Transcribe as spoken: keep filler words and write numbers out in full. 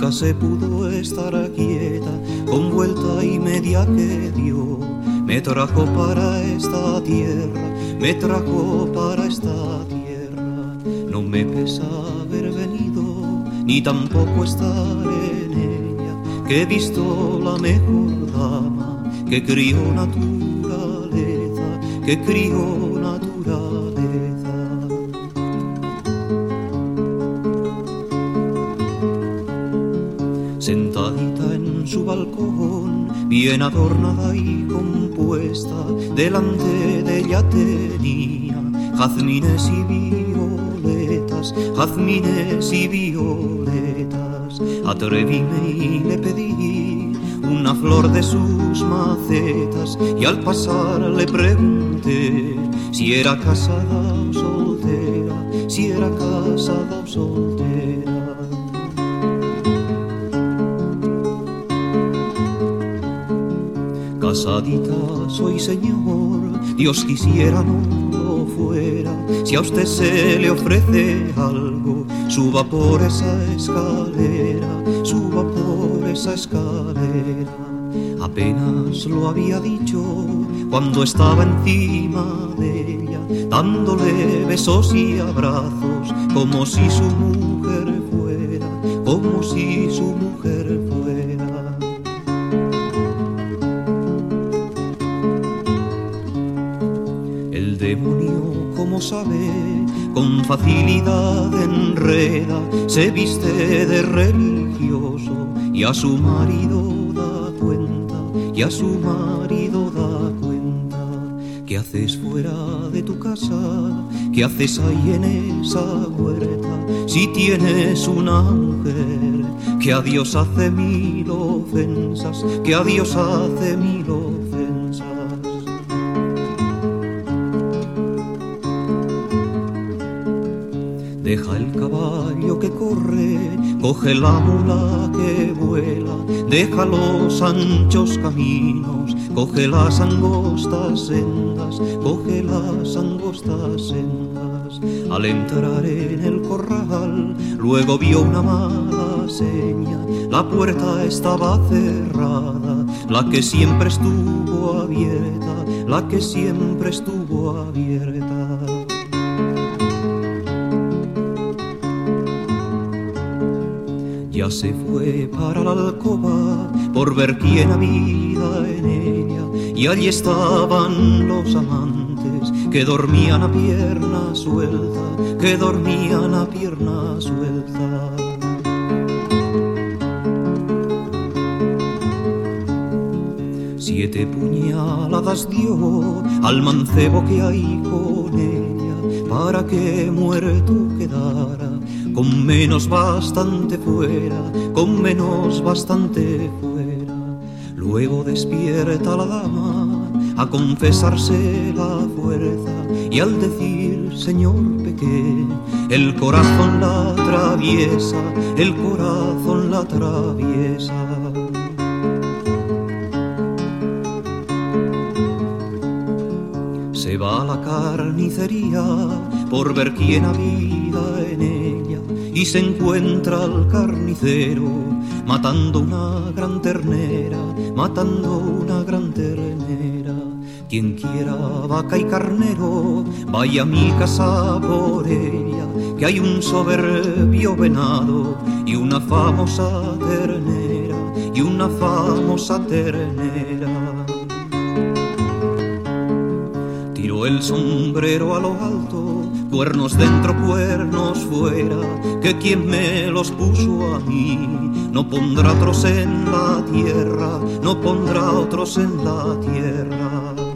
nunca se pudo estar quieta, con vuelta y media que dio. Me trajo para esta tierra, me trajo para esta tierra. No me pesa haber venido, ni tampoco estar en ella, que he visto la mejor dama que crió naturaleza, que crió naturaleza. Sentadita en su balcón, bien adornada y compuesta, delante de ella tenía jazmines y violetas, jazmines y violetas. Atrevíme y le pedí una flor de sus macetas, y al pasar le pregunté si era casada o soltera, si era casada o soltera. Casadita soy, señor, Dios quisiera no lo fuera. Si a usted se le ofrece algo, suba por esa escalera, suba por esa escalera. Apenas lo había dicho cuando estaba encima de ella, dándole besos y abrazos, como si su mujer fuera, como si su mujer fuera. El demonio, como sabe, con facilidad enreda, se viste de religioso y a su marido da cuenta, y a su marido da cuenta. ¿Qué haces fuera de tu casa? ¿Qué haces ahí en esa huerta? Si tienes una mujer que a Dios hace mil ofensas, que a Dios hace mil ofensas. Deja el caballo que corre, coge la mula que vuela, deja los anchos caminos, coge las angostas sendas, coge las angostas sendas. Al entrar en el corral, luego vio una mala seña, la puerta estaba cerrada, la que siempre estuvo abierta, la que siempre estuvo abierta. Ya se fue para la alcoba por ver quién había en ella, y allí estaban los amantes que dormían a pierna suelta, que dormían a pierna suelta. Siete puñaladas dio al mancebo que hay con ella, para que muerto quedara, con menos bastante fuera, con menos bastante fuera. Luego despierta la dama a confesarse la fuerza, y al decir señor pequé, el corazón la atraviesa, el corazón la atraviesa. Se va a la carnicería por ver quién había en ella, y se encuentra al carnicero matando una gran ternera, matando una gran ternera. Quien quiera vaca y carnero, vaya a mi casa por ella, que hay un soberbio venado y una famosa ternera, y una famosa ternera. Tiró el sombrero a lo alto, cuernos dentro, cuernos fuera, que quien me los puso a mí no pondrá otros en la tierra, no pondrá otros en la tierra.